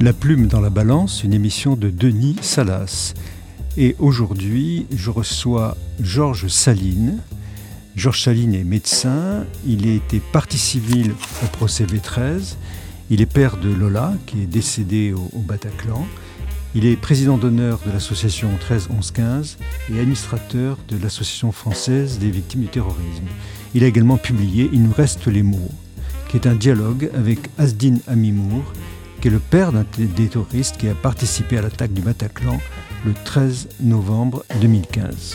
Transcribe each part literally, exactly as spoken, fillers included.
La plume dans la balance, une émission de Denis Salas. Et aujourd'hui, je reçois Georges Saline. Georges Saline est médecin, il a été partie civile au procès V treize, il est père de Lola, qui est décédée au, au Bataclan, il est président d'honneur de l'association treize onze quinze et administrateur de l'association française des victimes du terrorisme. Il a également publié « Il nous reste les mots », qui est un dialogue avec Asdin Amimour, qui est le père d'un des terroristes qui a participé à l'attaque du Bataclan le treize novembre deux mille quinze.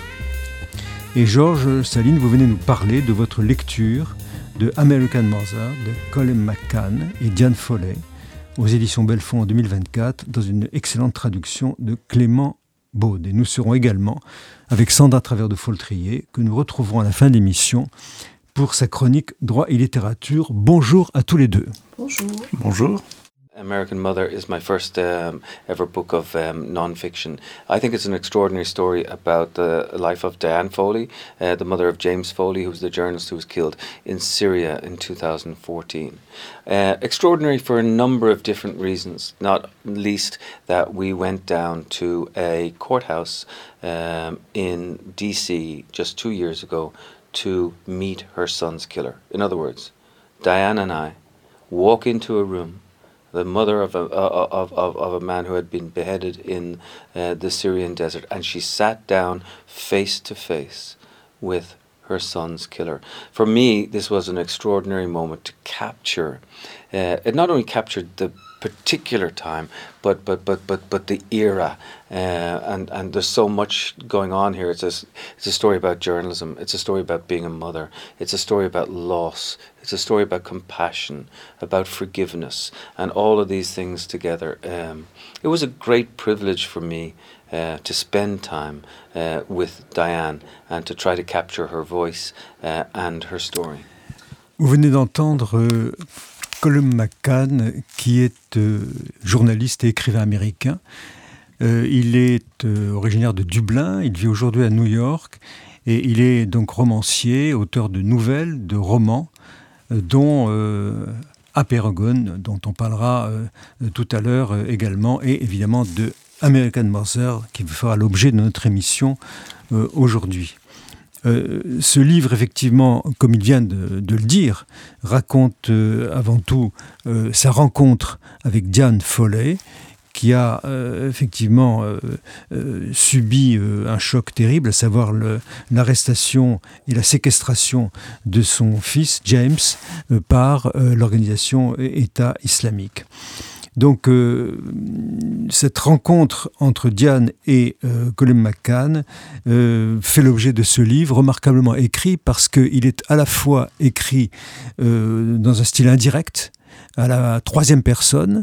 Et Georges Saline, vous venez nous parler de votre lecture de American Mother de Colin McCann et Diane Foley aux éditions Belfond en deux mille vingt-quatre dans une excellente traduction de Clément Beaude. Et nous serons également avec Sandra Travers de Foltrier que nous retrouverons à la fin de l'émission pour sa chronique Droit et littérature. Bonjour à tous les deux. Bonjour. Bonjour. American Mother is my first um, ever book of um, non-fiction. I think it's an extraordinary story about the life of Diane Foley, uh, the mother of James Foley, who was the journalist who was killed in Syria in two thousand fourteen. Uh, extraordinary for a number of different reasons, not least that we went down to a courthouse um, in D C just two years ago to meet her son's killer. In other words, Diane and I walk into a room, the mother of a, of, of, of a man who had been beheaded in uh, the Syrian desert, and she sat down face to face with her son's killer. For me, this was an extraordinary moment to capture. Uh, it not only captured the particular time, but but but but but the era, uh, and and there's so much going on here. It's a it's a story about journalism. It's a story about being a mother. It's a story about loss. It's a story about compassion, about forgiveness, and all of these things together. Um, it was a great privilege for me uh, to spend time uh, with Diane and to try to capture her voice uh, and her story. Vous venez d'entendre euh, Colin McCann, qui est euh, journaliste et écrivain américain. Euh, il est euh, originaire de Dublin, il vit aujourd'hui à New York, et il est donc romancier, auteur de nouvelles, de romans, euh, dont euh, Aperogon, dont on parlera euh, tout à l'heure euh, également, et évidemment de American Mother, qui fera l'objet de notre émission euh, aujourd'hui. Euh, ce livre, effectivement, comme il vient de, de le dire, raconte euh, avant tout euh, sa rencontre avec Diane Foley, qui a euh, effectivement euh, euh, subi euh, un choc terrible, à savoir le, l'arrestation et la séquestration de son fils, James, euh, par euh, l'organisation État islamique. Donc, euh, cette rencontre entre Diane et euh, Colin McCann euh, fait l'objet de ce livre, remarquablement écrit, parce qu'il est à la fois écrit euh, dans un style indirect, à la troisième personne.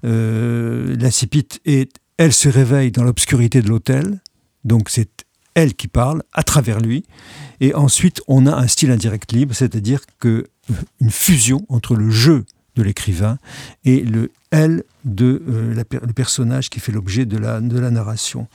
Euh, l'incipit est « Elle se réveille dans l'obscurité de l'hôtel », donc c'est elle qui parle à travers lui. Et ensuite, on a un style indirect libre, c'est-à-dire que, une fusion entre le jeu de l'écrivain et le « elle » de euh, la, le personnage qui fait l'objet de la, de la narration.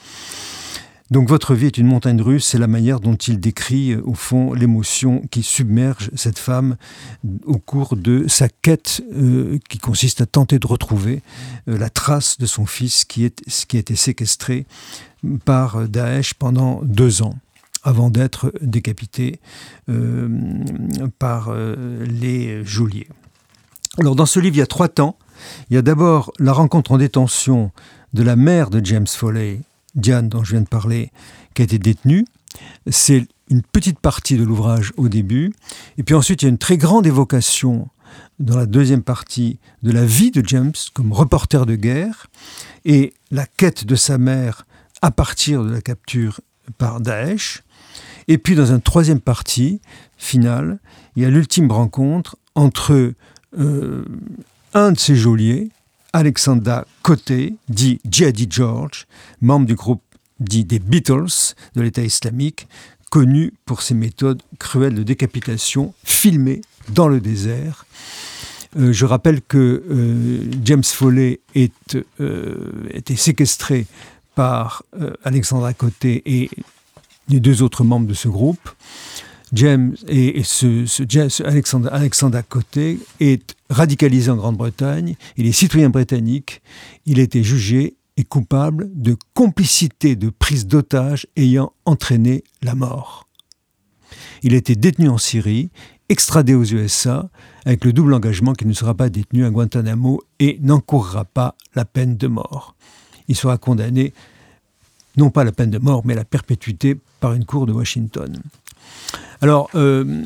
Donc votre vie est une montagne russe, c'est la manière dont il décrit euh, au fond l'émotion qui submerge cette femme au cours de sa quête euh, qui consiste à tenter de retrouver euh, la trace de son fils qui, est, qui a été séquestré par Daesh pendant deux ans avant d'être décapité euh, par euh, les geôliers. Alors dans ce livre, il y a trois temps. Il y a d'abord la rencontre en détention de la mère de James Foley, Diane, dont je viens de parler, qui a été détenue. C'est une petite partie de l'ouvrage au début. Et puis ensuite, il y a une très grande évocation dans la deuxième partie de la vie de James comme reporter de guerre et la quête de sa mère à partir de la capture par Daesh. Et puis dans une troisième partie finale, il y a l'ultime rencontre entre euh, un de ses geôliers, Alexander Côté, dit Djihadi George, membre du groupe dit des Beatles de l'État islamique, connu pour ses méthodes cruelles de décapitation filmées dans le désert. Euh, je rappelle que euh, James Foley est, euh, était séquestré par euh, Alexandra Côté et les deux autres membres de ce groupe. James et, et ce, ce, James, Alexandre, Alexandre à côté est radicalisé en Grande-Bretagne, il est citoyen britannique, il a été jugé et coupable de complicité de prise d'otage ayant entraîné la mort. Il a été détenu en Syrie, extradé aux U S A, avec le double engagement qu'il ne sera pas détenu à Guantanamo et n'encourra pas la peine de mort. Il sera condamné, non pas à la peine de mort, mais à la perpétuité par une cour de Washington. Alors, euh,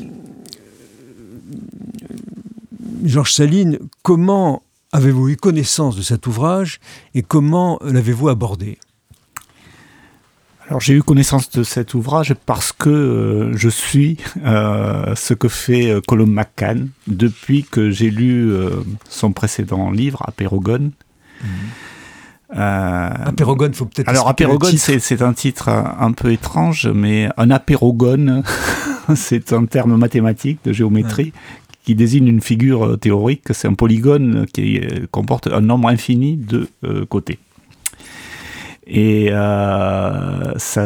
Georges Saline, comment avez-vous eu connaissance de cet ouvrage et comment l'avez-vous abordé ? Alors j'ai eu connaissance de cet ouvrage parce que euh, je suis euh, ce que fait euh, Colum McCann depuis que j'ai lu euh, son précédent livre, Apeirogon. Mmh. Euh, Apeirogon, il faut peut-être alors Apeirogon, c'est, c'est un titre un, un peu étrange, mais un apeirogon, c'est un terme mathématique de géométrie. Ouais. Qui désigne une figure théorique, c'est un polygone qui comporte un nombre infini de euh, côtés. Et euh, ça,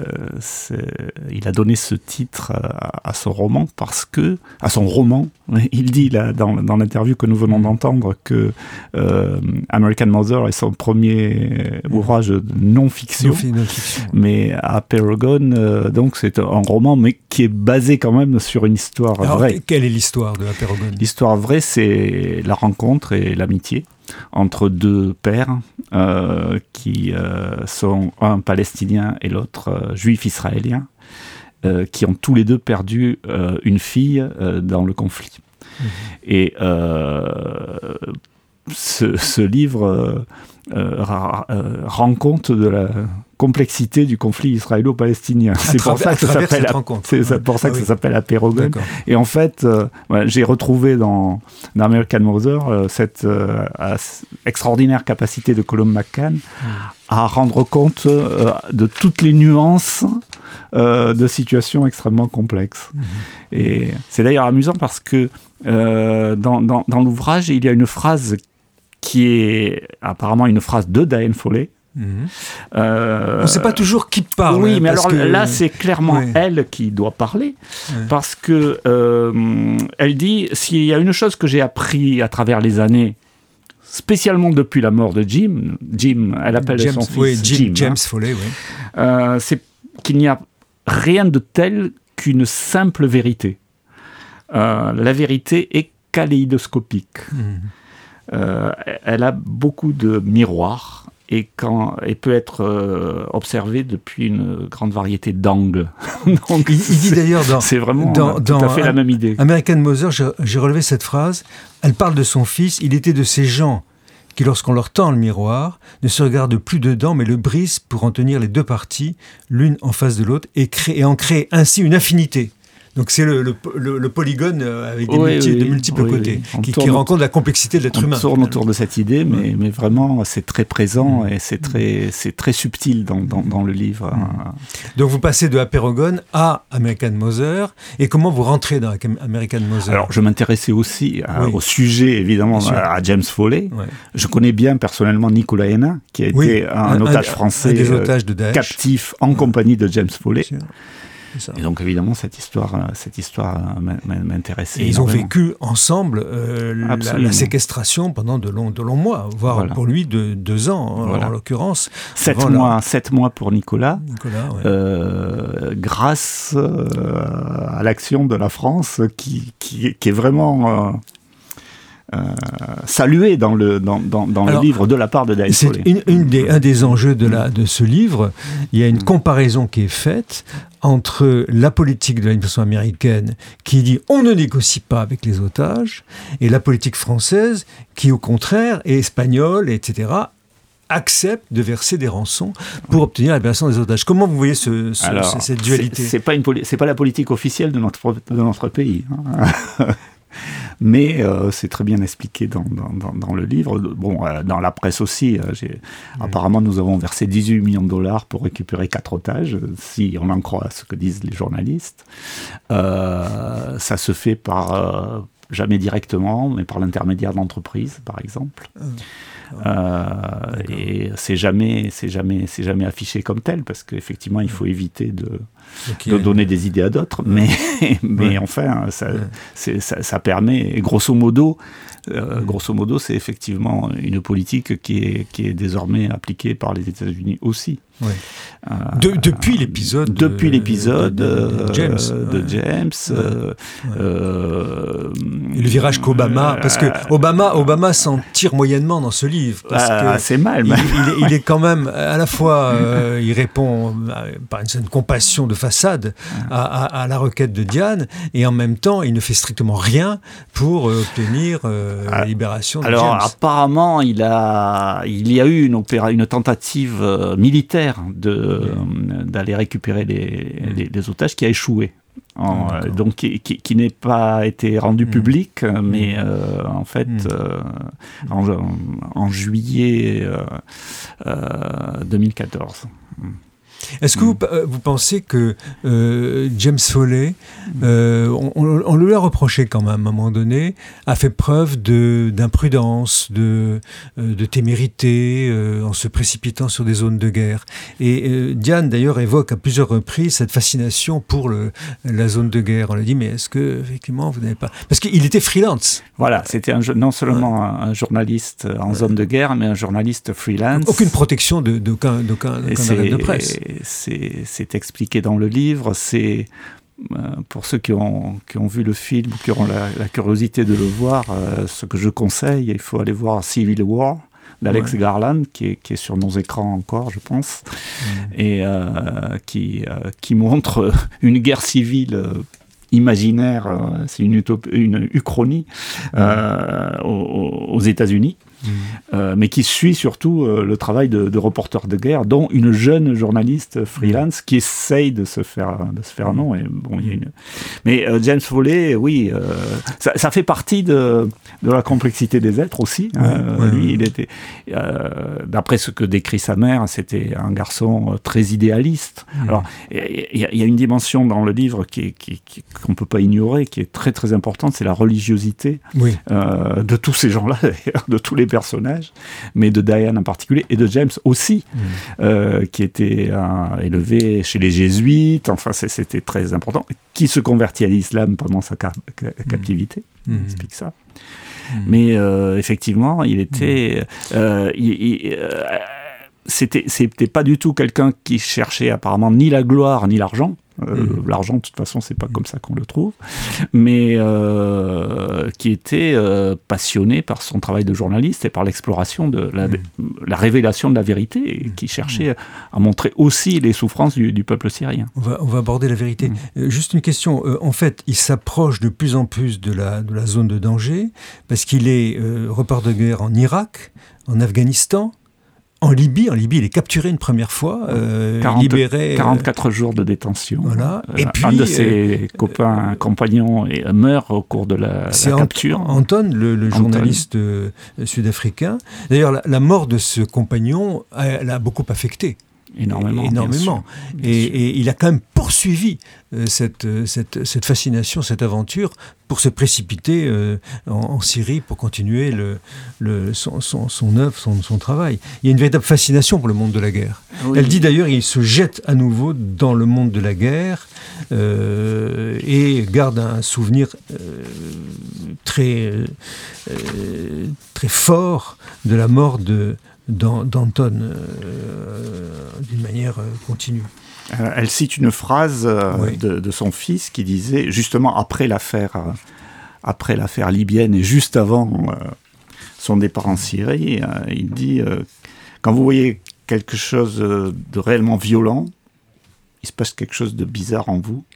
il a donné ce titre à, à son roman parce que, à son roman, il dit là dans, dans l'interview que nous venons d'entendre que euh, American Mother est son premier ouvrage de non-fiction, non-fiction. Mais Apeirogon, euh, donc c'est un roman, mais qui est basé quand même sur une histoire Alors, vraie. Quelle est l'histoire de Apeirogon ? L'histoire vraie, c'est la rencontre et l'amitié entre deux pères euh, qui euh, sont un palestinien et l'autre euh, juif israélien, euh, qui ont tous les deux perdu euh, une fille euh, dans le conflit. Mmh. Et euh, ce, ce livre euh, euh, ra- euh, rend compte de la complexité du conflit israélo-palestinien. C'est pour ça que ça s'appelle, c'est ouais. pour ça que ah, ça oui. s'appelle Apeirogon. Et en fait, euh, ouais, j'ai retrouvé dans, dans American Mother euh, cette euh, extraordinaire capacité de Colum McCann mmh. à rendre compte euh, de toutes les nuances euh, de situations extrêmement complexes. Mmh. Et c'est d'ailleurs amusant parce que euh, dans, dans, dans l'ouvrage, il y a une phrase qui est apparemment une phrase de Diane Foley. Mmh. Euh, on ne sait pas toujours qui parle. Oui, hein, mais alors que... là, c'est clairement oui. elle qui doit parler, oui. parce que euh, elle dit, s'il y a une chose que j'ai appris à travers les années, spécialement depuis la mort de Jim, Jim, elle appelle James, son fils oui, Jim, Jim, James hein, Foley, oui. euh, c'est qu'il n'y a rien de tel qu'une simple vérité. Euh, la vérité est kaléidoscopique. Mmh. Euh, elle a beaucoup de miroirs. Et, quand, et peut être euh, observé depuis une grande variété d'angles. Donc, il, il dit d'ailleurs dans, c'est vraiment dans, tout dans à fait la même idée. American Mother, j'ai, j'ai relevé cette phrase. Elle parle de son fils. Il était de ces gens qui, lorsqu'on leur tend le miroir, ne se regardent plus dedans, mais le brisent pour en tenir les deux parties, l'une en face de l'autre, et, créer, et en créer ainsi une infinité. Donc c'est le, le, le, le polygone avec des oui, multi, oui, de multiples oui, côtés, oui. qui, qui rencontre la complexité de l'être on humain. On tourne autour de cette idée, mais, oui. mais vraiment c'est très présent mmh. et c'est très, c'est très subtil dans, dans, dans le livre. Mmh. Donc vous passez de Apeirogon à American Mother, et comment vous rentrez dans American Mother ? Alors je m'intéressais aussi à, oui. au sujet, évidemment, à, à James Foley. Ouais. Je connais bien personnellement Nicolas Hénin, qui a oui. été un, un otage français un des otages de Daesh. captif en ouais. compagnie de James Foley. Ça. Et donc évidemment cette histoire, cette histoire m'intéressait. Et ils énormément. Ont vécu ensemble euh, la, la séquestration pendant de longs, de longs mois, voire voilà. pour lui de deux ans voilà. en l'occurrence. Sept mois, la... sept mois pour Nicolas, Nicolas ouais. euh, grâce euh, à l'action de la France qui, qui, qui est vraiment... Euh, Euh, salué dans le, dans, dans, dans Alors, le livre de la part de Diane Foley. C'est une, une des, un des enjeux de, la, de ce livre. Il y a une comparaison qui est faite entre la politique de l'administration américaine qui dit on ne négocie pas avec les otages et la politique française qui au contraire est espagnole, et cetera accepte de verser des rançons pour obtenir la libération des otages. Comment vous voyez ce, ce, Alors, cette dualité ? C'est, c'est, pas une poli- c'est pas la politique officielle de notre, de notre pays. Hein. Mais euh, c'est très bien expliqué dans, dans, dans le livre. Bon, euh, dans la presse aussi. Euh, j'ai... Mmh. Apparemment, nous avons versé dix-huit millions de dollars pour récupérer quatre otages, si on en croit ce que disent les journalistes. Euh, ça se fait par, euh, jamais directement, mais par l'intermédiaire d'entreprises, par exemple. Mmh. Euh, et c'est jamais, c'est jamais, c'est jamais affiché comme tel, parce qu'effectivement, il faut éviter de... okay. de donner des idées à d'autres, mais, mais ouais. enfin, ça, ouais. c'est, ça, ça permet, grosso modo, euh, grosso modo, c'est effectivement une politique qui est, qui est désormais appliquée par les États-Unis aussi. Ouais. Euh, de, depuis l'épisode depuis l'épisode de, de, de James, euh, de ouais. James ouais. Euh, ouais. Euh, et le virage qu'Obama, parce que Obama, Obama s'en tire moyennement dans ce livre. Parce ah, que c'est mal. Il, il, est, il est quand même à la fois, euh, il répond par une certaine compassion de façade à, à, à la requête de Diane, et en même temps, il ne fait strictement rien pour euh, obtenir euh, ah, la libération de alors, James. Alors apparemment, il a, il y a eu une opéra, une tentative euh, militaire de, mmh. d'aller récupérer les, mmh. les, les otages qui a échoué. En, euh, donc qui, qui, qui n'est pas été rendu mmh. public, mais euh, en fait mmh. euh, en, en juillet euh, euh, deux mille quatorze. Est-ce que mmh. vous, vous pensez que euh, James Foley, euh, on, on le lui a reproché quand même à un moment donné, a fait preuve de, d'imprudence, de, de témérité euh, en se précipitant sur des zones de guerre. Et euh, Diane d'ailleurs évoque à plusieurs reprises cette fascination pour le, la zone de guerre. On lui a dit mais est-ce que effectivement vous n'avez pas... Parce qu'il était freelance. Voilà, c'était un, non seulement ouais. un, un journaliste en ouais. zone de guerre, mais un journaliste freelance. Donc, aucune protection de, d'aucun, d'aucun, d'aucun arrêt de presse. C'est, c'est expliqué dans le livre. C'est euh, pour ceux qui ont, qui ont vu le film ou qui auront la, la curiosité de le voir, euh, ce que je conseille, il faut aller voir Civil War d'Alex ouais. Garland, qui est, qui est sur nos écrans encore, je pense, mmh. et euh, qui, euh, qui montre une guerre civile euh, imaginaire, euh, c'est une, utopie, une uchronie euh, aux, aux États-Unis. Mmh. Euh, mais qui suit surtout euh, le travail de, de reporter de guerre, dont une jeune journaliste freelance mmh. qui essaye de se faire de se faire un nom. Et bon, il y a une... Mais euh, James Foley, oui, euh, ça, ça fait partie de, de la complexité des êtres aussi. Ouais, euh, ouais, lui, ouais. il était, euh, d'après ce que décrit sa mère, c'était un garçon très idéaliste. Mmh. Alors, il y, y a une dimension dans le livre qui est, qui, qui, qu'on ne peut pas ignorer, qui est très très importante, c'est la religiosité oui. euh, de tous ces gens-là, d'ailleurs, de tous les personnages, mais de Diane en particulier, et de James aussi, mmh. euh, qui était euh, élevé chez les jésuites, enfin c'est, c'était très important, qui se convertit à l'islam pendant sa ca- ca- captivité, mmh. il explique ça. Mmh. Mais euh, effectivement, il était... Mmh. Euh, il, il, euh, c'était, c'était pas du tout quelqu'un qui cherchait apparemment ni la gloire ni l'argent. Euh, mmh. L'argent, de toute façon, c'est pas mmh. comme ça qu'on le trouve, mais euh, qui était euh, passionné par son travail de journaliste et par l'exploration de la, mmh. la révélation de la vérité, et qui cherchait mmh. à montrer aussi les souffrances du, du peuple syrien. On va, on va aborder la vérité. Mmh. Euh, juste une question. Euh, en fait, il s'approche de plus en plus de la, de la zone de danger, parce qu'il est euh, reporter de guerre en Irak, en Afghanistan, en Libye. En Libye, il est capturé une première fois, euh, quarante, libéré... quarante-quatre euh, jours de détention. Voilà. Euh, et puis, un de ses euh, copains, euh, compagnons, et, meurt au cours de la, c'est la capture. Ant- Anton, le, le Anton. journaliste euh, sud-africain. D'ailleurs, la, la mort de ce compagnon, elle l'a beaucoup affecté. Énormément. Énormément. Bien sûr, bien et, sûr. et il a quand même poursuivi euh, cette, cette, cette fascination, cette aventure, pour se précipiter euh, en, en Syrie, pour continuer le, le, son, son, son œuvre, son, son travail. Il y a une véritable fascination pour le monde de la guerre. Oui. Elle dit d'ailleurs, il se jette à nouveau dans le monde de la guerre euh, et garde un souvenir euh, très, euh, très fort de la mort de d'Anton euh, d'une manière euh, continue. Euh, elle cite une phrase euh, oui. de, de son fils qui disait, justement après l'affaire, euh, après l'affaire libyenne et juste avant euh, son départ en Syrie, euh, il dit euh, quand vous voyez quelque chose de réellement violent, il se passe quelque chose de bizarre en vous.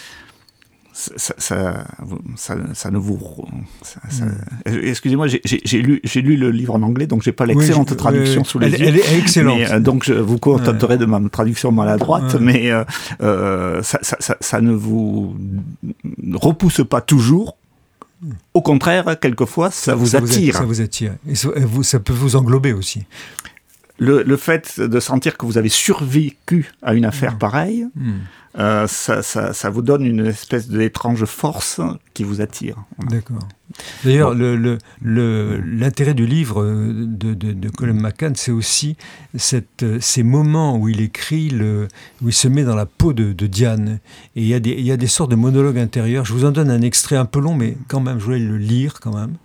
Ça, ça, ça, ça ne vous... Ça, ça, mmh. Excusez-moi, j'ai, j'ai, j'ai, lu, j'ai lu le livre en anglais, donc je n'ai pas l'excellente oui, je, traduction oui, sous les elle, yeux. Elle est excellente. Mais, euh, donc je vous contenterai ouais. de ma traduction maladroite, ouais. mais euh, euh, ça, ça, ça, ça ne vous repousse pas toujours. Au contraire, quelquefois, ça, ça vous attire. Ça vous attire. Et ça, vous, ça peut vous englober aussi. le, le fait de sentir que vous avez survécu à une affaire mmh. pareille, mmh. Euh, ça, ça, ça vous donne une espèce d'étrange force qui vous attire. Voilà. D'accord. D'ailleurs, bon. le, le, le, l'intérêt du livre de, de, de Colum McCann, c'est aussi cette, ces moments où il écrit, le, où il se met dans la peau de, de Diane. Et il y, a des, il y a des sortes de monologues intérieurs. Je vous en donne un extrait un peu long, mais quand même, je voulais le lire quand même.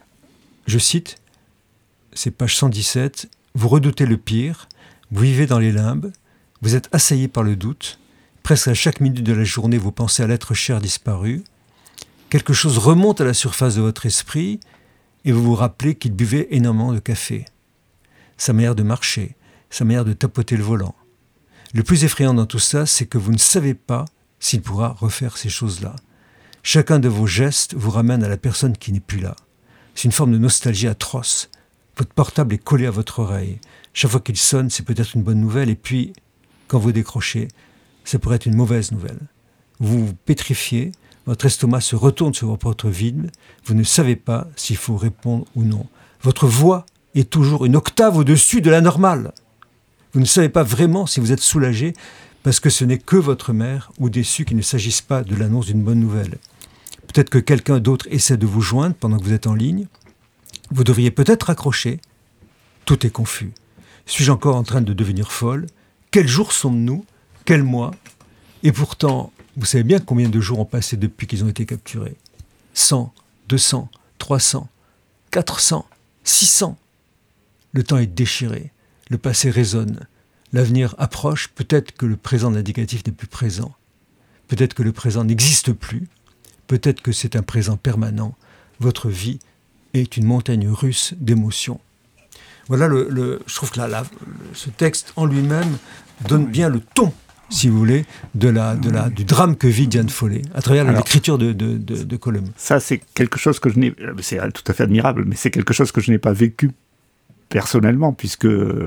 Je cite, c'est page cent dix-sept. « Vous redoutez le pire, vous vivez dans les limbes, vous êtes assailli par le doute. Presque à chaque minute de la journée, vous pensez à l'être cher disparu. Quelque chose remonte à la surface de votre esprit et vous vous rappelez qu'il buvait énormément de café. Sa manière de marcher, sa manière de tapoter le volant. Le plus effrayant dans tout ça, c'est que vous ne savez pas s'il pourra refaire ces choses-là. Chacun de vos gestes vous ramène à la personne qui n'est plus là. C'est une forme de nostalgie atroce. Votre portable est collé à votre oreille. Chaque fois qu'il sonne, c'est peut-être une bonne nouvelle et puis, quand vous décrochez, ça pourrait être une mauvaise nouvelle. Vous vous pétrifiez, votre estomac se retourne sur votre vide, vous ne savez pas s'il faut répondre ou non. Votre voix est toujours une octave au-dessus de la normale. Vous ne savez pas vraiment si vous êtes soulagé parce que ce n'est que votre mère ou déçu qu'il ne s'agisse pas de l'annonce d'une bonne nouvelle. Peut-être que quelqu'un d'autre essaie de vous joindre pendant que vous êtes en ligne. Vous devriez peut-être raccrocher. Tout est confus. Suis-je encore en train de devenir folle ? Quel jour sommes-nous ? Quel mois ? Et pourtant, vous savez bien combien de jours ont passé depuis qu'ils ont été capturés ? cent, deux cents, trois cents, quatre cents, six cents. Le temps est déchiré, le passé résonne, l'avenir approche, peut-être que le présent indicatif n'est plus présent, peut-être que le présent n'existe plus, peut-être que c'est un présent permanent. Votre vie est une montagne russe d'émotions. Voilà, le, le, je trouve que là, là, ce texte en lui-même donne bien le ton, si vous voulez, de la, de la, du drame que vit Diane Foley, à travers Alors, l'écriture de, de, de, de Colum. Ça, c'est quelque chose que je n'ai... C'est tout à fait admirable, mais c'est quelque chose que je n'ai pas vécu personnellement, puisque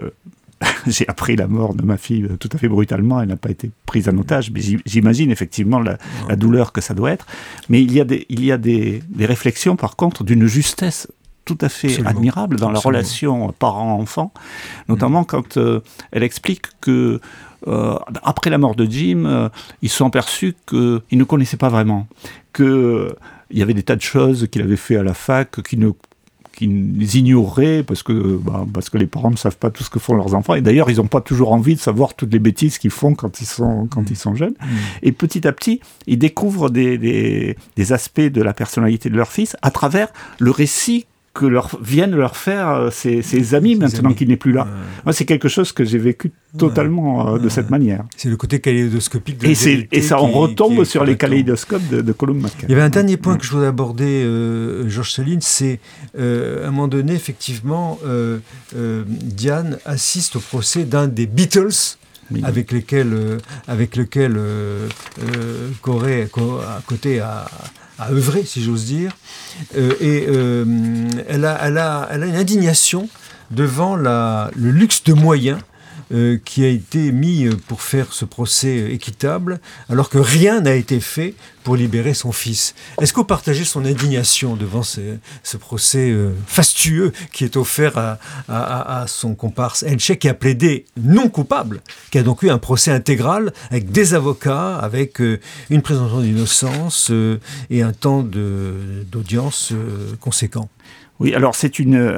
j'ai appris la mort de ma fille tout à fait brutalement, elle n'a pas été prise en otage, mais j'imagine effectivement la, la douleur que ça doit être. Mais il y a des, il y a des, des réflexions, par contre, d'une justesse tout à fait Absolument. admirable dans Absolument. la relation parent-enfant, notamment mmh. quand euh, elle explique que Euh, après la mort de Jim, euh, ils se sont aperçus qu'ils ne connaissaient pas vraiment, qu'il euh, y avait des tas de choses qu'il avait fait à la fac qu'ils ne qu'ils ignoraient parce que, bah, parce que les parents ne savent pas tout ce que font leurs enfants, et d'ailleurs ils n'ont pas toujours envie de savoir toutes les bêtises qu'ils font quand ils sont, quand mmh. ils sont jeunes. Mmh. Et petit à petit, ils découvrent des, des, des aspects de la personnalité de leur fils à travers le récit que leur, viennent leur faire ses, ses amis, maintenant amis. qu'il n'est plus là. Euh... Moi, c'est quelque chose que j'ai vécu totalement ouais. euh, de euh... cette manière. C'est le côté kaléidoscopique de et, la c'est, et ça, qui, on retombe qui sur les kaléidoscopes de, de Colum McCann. Il y avait un dernier point que je voudrais aborder, euh, Georges Céline, c'est euh, à un moment donné, effectivement, euh, euh, Diane assiste au procès d'un des Beatles, oui. avec lesquels, euh, avec lequel euh, euh, Corey, à côté, a... à œuvrer, si j'ose dire, euh, et euh, elle, a, elle, a, elle a une indignation devant la, le luxe de moyens euh, qui a été mis pour faire ce procès équitable, alors que rien n'a été fait pour libérer son fils. Est-ce que vous partagez son indignation devant ce, ce procès euh, fastueux qui est offert à, à, à son comparse Henshek, qui a plaidé non coupable, qui a donc eu un procès intégral avec des avocats, avec euh, une présomption d'innocence euh, et un temps de, d'audience euh, conséquent? Oui, alors c'est une... Euh,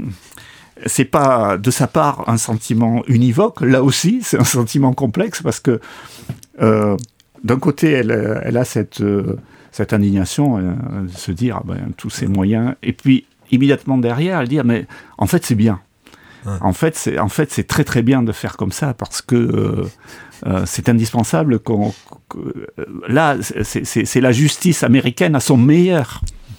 c'est pas de sa part un sentiment univoque, là aussi c'est un sentiment complexe parce que euh, d'un côté elle, elle a cette, euh, cette indignation euh, de se dire ah ben, tous ces moyens, et puis immédiatement derrière elle dit ah, mais en fait c'est bien, ouais. en, fait, c'est, en fait c'est très très bien de faire comme ça parce que euh, euh, c'est indispensable qu'on, que, euh, là c'est, c'est, c'est la justice américaine à son meilleur.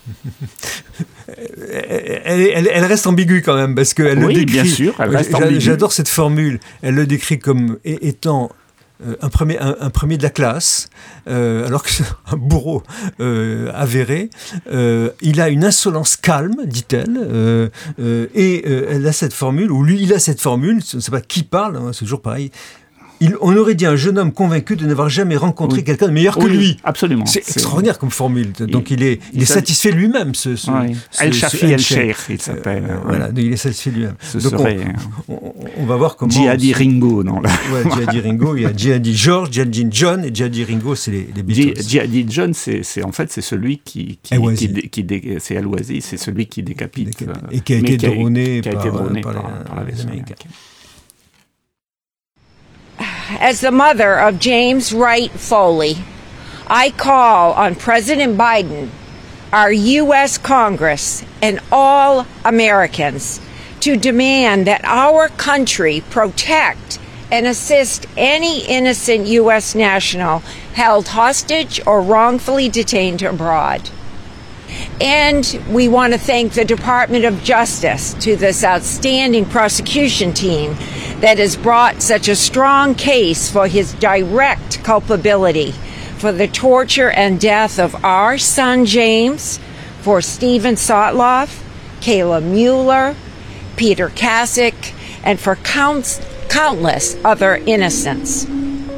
Elle, elle, elle reste ambiguë quand même parce qu'elle oui, le décrit. Bien sûr, elle reste ambiguë. J'adore cette formule. Elle le décrit comme étant euh, un, premier, un, un premier de la classe, euh, alors que c'est un bourreau euh, avéré. Euh, il a une insolence calme, dit-elle, euh, euh, et euh, elle a cette formule, ou lui, il a cette formule. Je ne sais pas qui parle, hein, c'est toujours pareil. Il, on aurait dit un jeune homme convaincu de n'avoir jamais rencontré oui. quelqu'un de meilleur que oui, lui. Absolument. C'est, c'est extraordinaire comme formule. Donc il, il est, il est satisfait de lui-même. Ce, ce, oui. ce, El-Shafi El-Sheikh, il s'appelle. Euh, voilà, il est satisfait de lui-même. Ce Donc serait, on, on, on va voir comment... Djihadi on, Ringo, non là. Ouais, Djihadi Ringo, il y a Djihadi George, Djihadi John et Djihadi Ringo, c'est les, les Beatles. Djihadi John, c'est, c'est, en fait, c'est celui qui... qui, qui, dé, qui dé, c'est Al-Wazi, c'est celui qui décapite. décapite. Et qui a été droné par, par, par, par, par, par les Américains. As the mother of James Wright Foley, I call on President Biden, our U S Congress, and all Americans to demand that our country protect and assist any innocent U S national held hostage or wrongfully detained abroad. And we want to thank the Department of Justice to this outstanding prosecution team that has brought such a strong case for his direct culpability for the torture and death of our son James, for Stephen Sotloff, Kayla Mueller, Peter Kasich, and for counts, countless other innocents.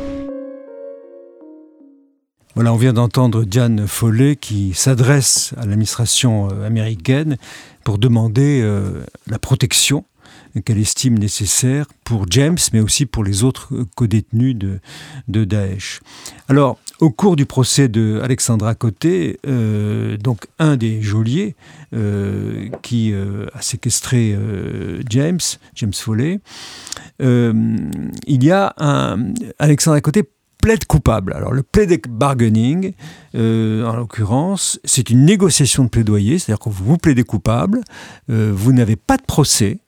Voilà, on vient d'entendre Diane Foley qui s'adresse à l'administration américaine pour demander euh, la protection qu'elle estime nécessaire pour James, mais aussi pour les autres codétenus de, de Daesh. Alors, au cours du procès de Alexandra Côté, euh, donc un des geôliers euh, qui euh, a séquestré euh, James, James Foley, euh, il y a un Alexandra Côté plaide coupable. Alors le plea bargaining, euh, en l'occurrence, c'est une négociation de plaidoyer, c'est-à-dire que vous vous plaidez coupable, euh, vous n'avez pas de procès,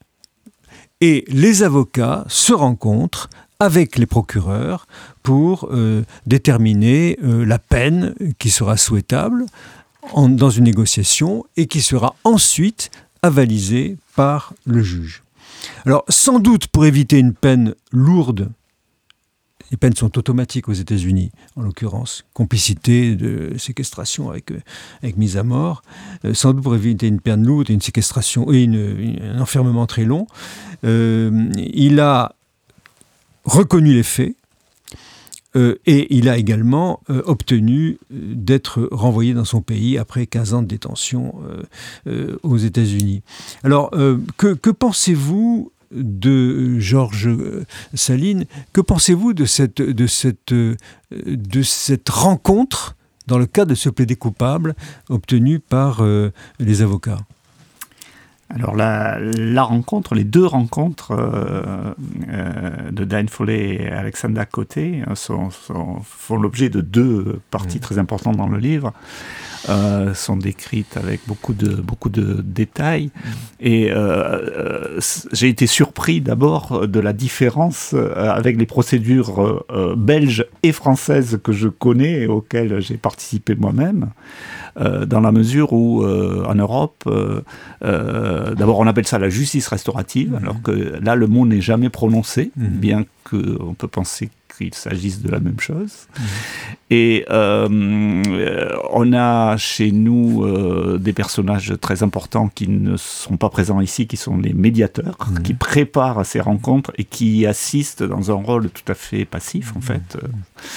et les avocats se rencontrent avec les procureurs pour euh, déterminer euh, la peine qui sera souhaitable en, dans une négociation et qui sera ensuite avalisée par le juge. Alors, sans doute pour éviter une peine lourde, les peines sont automatiques aux États-Unis, en l'occurrence, complicité de séquestration avec, avec mise à mort, euh, sans doute pour éviter une peine lourde et une séquestration et une, une, un enfermement très long. Euh, il a reconnu les faits euh, et il a également euh, obtenu d'être renvoyé dans son pays après quinze ans de détention euh, euh, aux États-Unis. Alors, euh, que, que pensez-vous de Georges Saline, que pensez-vous de cette, de, cette, de cette rencontre dans le cadre de ce plaidé coupable obtenu par euh, les avocats ? Alors la, la rencontre, les deux rencontres euh, euh, de Diane Foley et Alexandra Côté sont, sont, font l'objet de deux parties mmh. très importantes dans le livre. Euh, sont décrites avec beaucoup de, beaucoup de détails. Mmh. Et euh, euh, j'ai été surpris d'abord de la différence avec les procédures euh, belges et françaises que je connais et auxquelles j'ai participé moi-même. Euh, dans la mesure où, euh, en Europe, euh, euh, d'abord on appelle ça la justice restaurative, mmh. alors que là le mot n'est jamais prononcé, mmh. bien qu'on peut penser qu'il s'agisse de la même chose. Mmh. Et euh, on a chez nous euh, des personnages très importants qui ne sont pas présents ici, qui sont les médiateurs, mmh. qui préparent ces rencontres et qui assistent dans un rôle tout à fait passif, en fait. Mmh.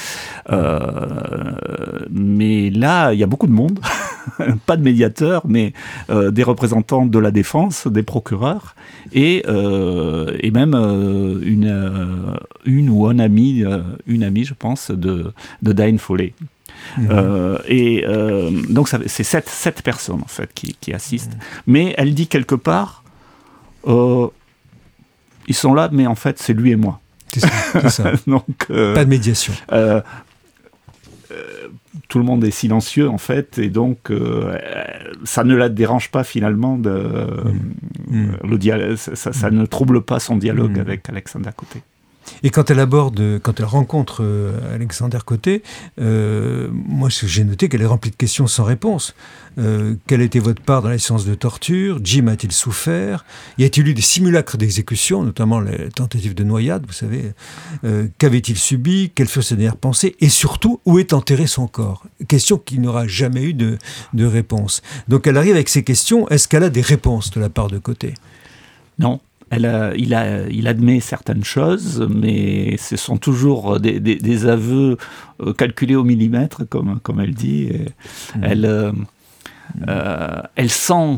Euh, mais là, il y a beaucoup de monde, pas de médiateurs, mais euh, des représentants de la défense, des procureurs, et, euh, et même euh, une, euh, une ou un ami, euh, une amie, je pense, de, de Diane Foley. Mmh. Euh, et euh, donc ça, c'est sept, sept personnes en fait qui, qui assistent. Mmh. Mais elle dit quelque part, euh, ils sont là, mais en fait c'est lui et moi. C'est ça. C'est ça. donc, euh, pas de médiation. Euh, euh, tout le monde est silencieux en fait, et donc euh, ça ne la dérange pas finalement de mmh. euh, le dialogue. Ça, ça mmh. ne trouble pas son dialogue mmh. avec Alexandra Côté. Et quand elle aborde, quand elle rencontre euh, Alexandra Côté, euh, moi j'ai noté qu'elle est remplie de questions sans réponse. Euh, quelle était votre part dans les séances de torture ? Jim a-t-il souffert ? Y a-t-il eu des simulacres d'exécution, notamment les tentatives de noyade, vous savez ? euh, Qu'avait-il subi ? Quelles furent ses dernières pensées ? Et surtout, où est enterré son corps ? Question qui n'aura jamais eu de, de réponse. Donc elle arrive avec ces questions. Est-ce qu'elle a des réponses de la part de Côté ? Non. elle a, il, a, il admet certaines choses, mais ce sont toujours des, des, des aveux calculés au millimètre, comme, comme elle dit. Et mmh. Elle, euh, mmh. euh, elle sent,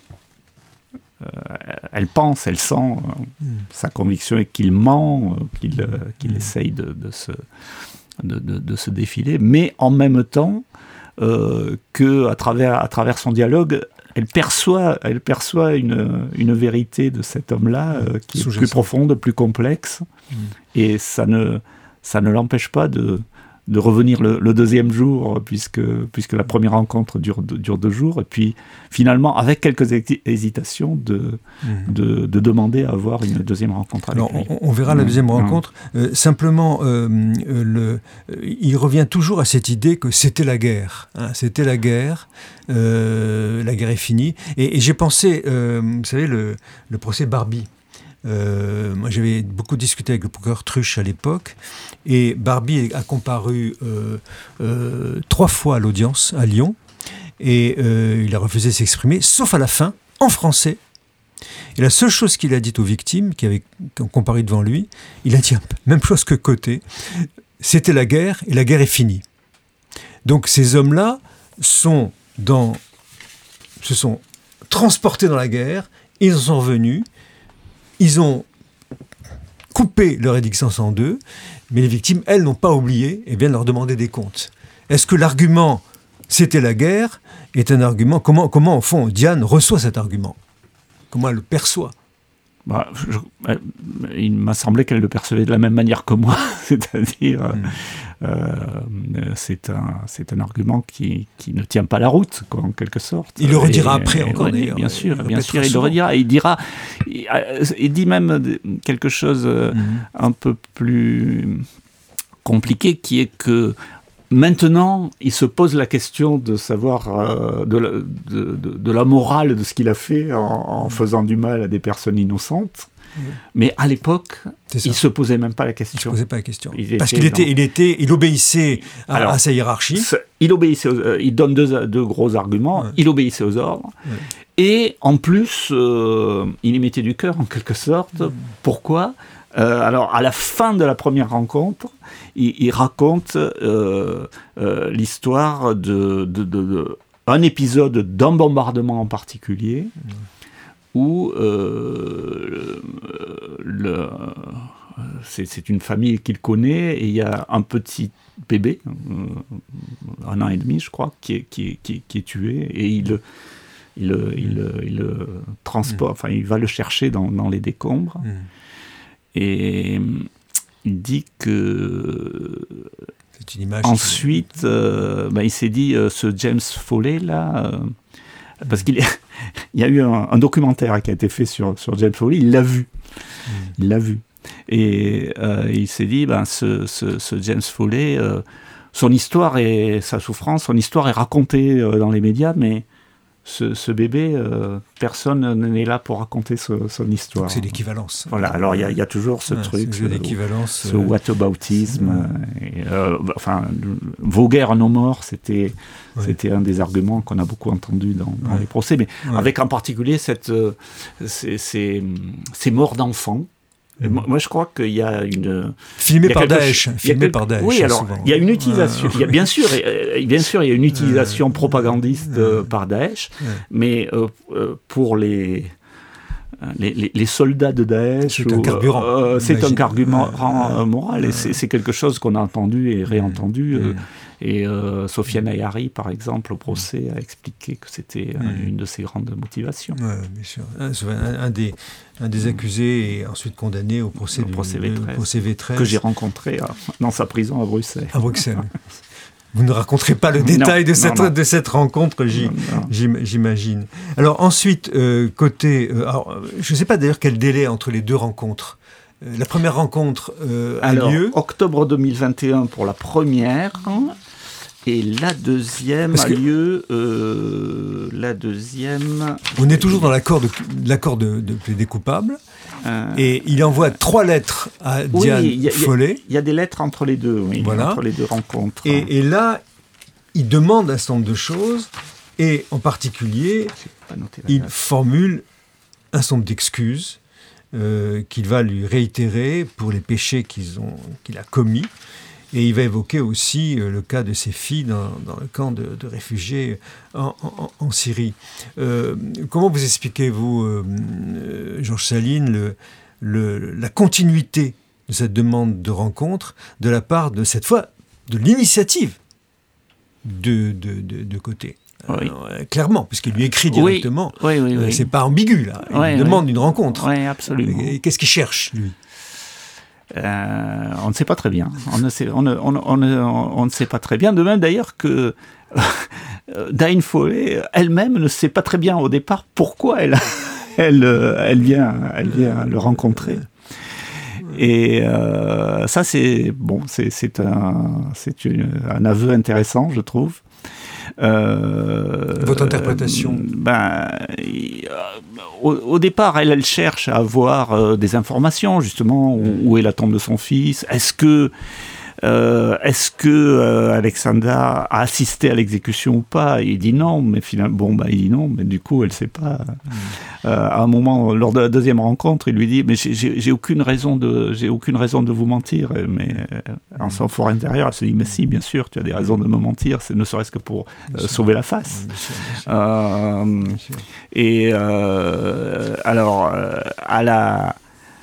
euh, elle pense, elle sent mmh. sa conviction est qu'il ment, qu'il, euh, qu'il mmh. essaye de, de, se, de, de, de se défiler, mais en même temps, euh, qu'à travers, à travers son dialogue, Elle perçoit, elle perçoit une, une vérité de cet homme-là euh, qui est plus profonde, plus complexe. Mmh. Et ça ne, ça ne l'empêche pas de, de revenir le, le deuxième jour, puisque, puisque la première rencontre dure, dure deux jours. Et puis, finalement, avec quelques hésitations, de, mmh. de, de demander à avoir une deuxième rencontre avec Alors, lui. On, on verra mmh. la deuxième rencontre. Mmh. Euh, simplement, euh, le, il revient toujours à cette idée que c'était la guerre. Hein, c'était la guerre. Euh, la guerre est finie. Et, et j'ai pensé, euh, vous savez, le, le procès Barbie. Euh, moi, j'avais beaucoup discuté avec le procureur Truche à l'époque, et Barbie a comparu euh, euh, trois fois à l'audience à Lyon, et euh, il a refusé de s'exprimer, sauf à la fin, en français. Et la seule chose qu'il a dite aux victimes, qui, avaient, qui ont comparu devant lui, il a dit même chose que Côté, c'était la guerre, et la guerre est finie. Donc ces hommes-là sont dans, se sont transportés dans la guerre, ils en sont revenus, ils ont coupé leur existence en deux, mais les victimes, elles, n'ont pas oublié et viennent leur demander des comptes. Est-ce que l'argument « c'était la guerre » est un argument, comment, comment au fond Diane reçoit cet argument ? Comment elle le perçoit ? Bah, je, euh, il m'a semblé qu'elle le percevait de la même manière que moi, c'est-à-dire mmh. euh, c'est, un, c'est un argument qui, qui ne tient pas la route, quoi, en quelque sorte. Il le redira et, après et, encore, ouais, d'ailleurs. Bien sûr, il bien sûr, il le redira. Il dira, il, il dit même quelque chose mmh. un peu plus compliqué, qui est que maintenant, il se pose la question de savoir euh, de, la, de, de, de la morale de ce qu'il a fait en, en faisant du mal à des personnes innocentes. Mmh. Mais à l'époque, il ne se posait même pas la question. Il ne se posait pas la question. Il Parce qu'il était, dans... il, était, il obéissait à, Alors, à sa hiérarchie. Il, obéissait aux, euh, il donne deux, deux gros arguments. Ouais. Il obéissait aux ordres. Ouais. Et en plus, euh, il y mettait du cœur en quelque sorte. Mmh. Pourquoi ? Euh, alors, à la fin de la première rencontre, il, il raconte euh, euh, l'histoire de, de, de, de un épisode d'un bombardement en particulier, mmh. où euh, le, le, c'est, c'est une famille qu'il connaît, et il y a un petit bébé, euh, un an et demi, je crois, qui est, qui est, qui est, qui est tué, et il, il, il, il, il le transporte, mmh. enfin, il va le chercher dans, dans les décombres. Mmh. Et il dit que c'est une image ensuite, euh, bah, il s'est dit euh, ce James Foley là, euh, parce qu'il est, il y a eu un, un documentaire qui a été fait sur sur James Foley, il l'a vu, mm. il l'a vu, et euh, il s'est dit ben ce, ce, ce James Foley, euh, son histoire et sa souffrance, son histoire est racontée euh, dans les médias, mais Ce, ce bébé, euh, personne n'est là pour raconter ce, son histoire. Donc c'est l'équivalence. Voilà, alors il y, y a toujours ce ouais, truc, ce, l'équivalence, ce euh... whataboutisme. Et, euh, enfin, vos guerres, nos morts, c'était, ouais. c'était un des arguments qu'on a beaucoup entendu dans, dans ouais. les procès, mais ouais. avec en particulier cette, euh, ces, ces, ces morts d'enfants. Mmh. Moi, moi, je crois qu'il y a une filmé il y a par quelque... Daesh, filmé quelque... par Daesh. Oui, alors souvent. il y a une utilisation. Ah, il y a, bien sûr, bien sûr, il y a une utilisation euh, propagandiste euh, euh, par Daesh, euh, mais euh, pour les Les, les, les soldats de Daesh, c'est un carburant, euh, c'est un carburant euh, euh, moral, euh, et c'est, c'est quelque chose qu'on a entendu et réentendu. Euh, euh, et euh, Sofiane Ayari, par exemple, au procès, a expliqué que c'était euh, une de ses grandes motivations. Ouais, bien sûr. Un, un, des, un des accusés et ensuite condamné au procès, au procès, du, V treize, procès V treize, que j'ai rencontré euh, dans sa prison à Bruxelles. À Bruxelles. Vous ne raconterez pas le détail non, de, cette, non, non. de cette rencontre, j'y, j'im, j'imagine. Alors ensuite, euh, côté... Euh, alors, je ne sais pas d'ailleurs quel délai entre les deux rencontres. Euh, la première rencontre euh, a alors, lieu... octobre deux mille vingt et un pour la première, et la deuxième Parce a lieu... Euh, la deuxième... On est toujours dans l'accord de, l'accord de, de plaidé coupable. Euh, et il envoie trois lettres à Diane oui, Foley. Il y a des lettres entre les deux, oui, voilà. entre les deux rencontres. Et, et là, il demande un certain nombre de choses, et en particulier, il formule un certain nombre d'excuses euh, qu'il va lui réitérer pour les péchés qu'ils ont, qu'il a commis. Et il va évoquer aussi euh, le cas de ses filles dans, dans le camp de, de réfugiés en, en, en Syrie. Euh, comment vous expliquez-vous, euh, Georges Saline, le, le, la continuité de cette demande de rencontre de la part de, cette fois, de l'initiative de, de, de, de Côté? Oui. Euh, clairement, puisqu'il lui écrit directement. Oui, oui, oui, oui. Euh, c'est pas ambigu, là. Il oui, demande oui. une rencontre. Oui, absolument. Et qu'est-ce qu'il cherche, lui? Euh, on ne sait pas très bien. On ne sait, on ne, on, on, on ne sait pas très bien. De même d'ailleurs que Diane Foley elle-même ne sait pas très bien au départ pourquoi elle, elle, elle, vient, elle vient le rencontrer. Et euh, ça, c'est bon, c'est, c'est, un, c'est une, un aveu intéressant, je trouve. Euh, Votre interprétation euh, ben, euh, au, au départ, elle, elle cherche à avoir euh, des informations, justement, où, où est la tombe de son fils. Est-ce que, euh, est-ce que euh, Alexandra a assisté à l'exécution ou pas? Il dit non, mais finalement, bon, ben, il dit non, mais du coup, elle ne sait pas. Mm. Euh, à un moment, lors de la deuxième rencontre, il lui dit, mais j'ai, j'ai, j'ai aucune raison de, j'ai aucune raison de vous mentir. Mais euh, en son fort intérieur, elle se dit, mais si, bien sûr, tu as des raisons de me mentir, c'est ne serait-ce que pour euh, sauver la face. Bien sûr, bien sûr. Euh, bien sûr. Et euh, alors, euh, à la,